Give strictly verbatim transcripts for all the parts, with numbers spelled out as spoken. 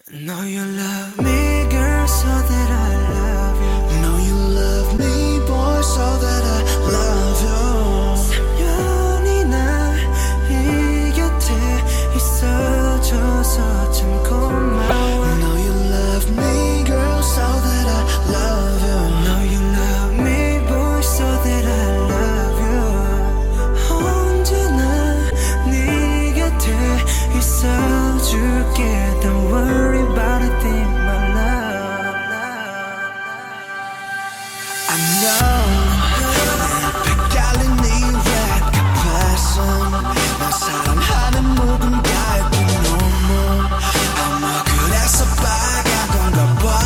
Know you love me, girl, so that I love you. Know you love me, boy, so that I love you. 삼 년이나 이 곁에 있어줘서 참 고마워. Know you love me, girl, so that I love you. Know you love me, boy, so that I love you. 언제나 네 곁에 있어줄게. Don't worry about a thing, my love. I know 내 깔린 네 red passion 날 사랑하는 누군가의 그 눈물 아마 그래서 빨간 건가 봐.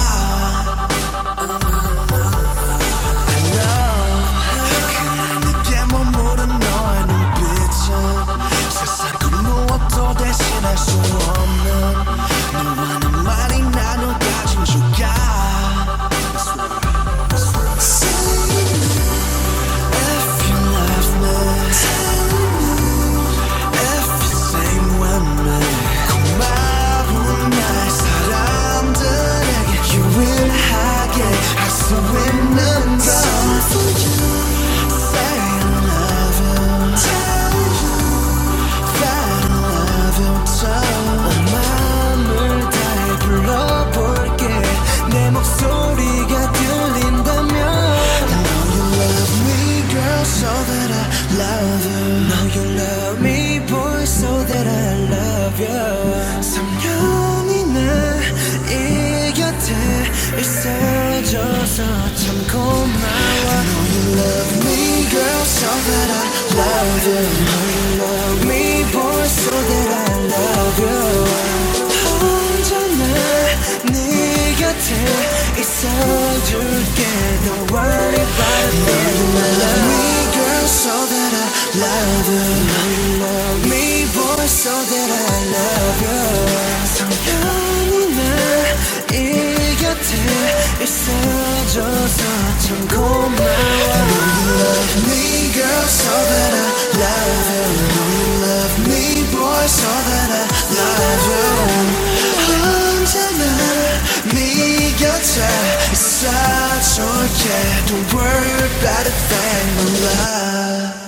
I know 그냥 내게 머무른 너의 눈빛은 세상 그 무엇도 대신할 수 없는 너와는 많이 나눠 가진 조각. 삼 년이나 이 곁에 있어줘서 참 고마워. Know you love me, girl, so that I love you. Know you love me, boy, so that I love you. 언제나 네 곁에 있어줄게. Don't worry about a thing. Know you love me, girl, so that I love you. Know you love me, boy, so that I love you. 삼 년이나 이 곁에 있어줘서 참 고마워. Know you love me, girl, so that I love you. Know you love me, boy, so that I love you. 언제나 네 곁에 있어줄게. Don't worry about a thing, my love.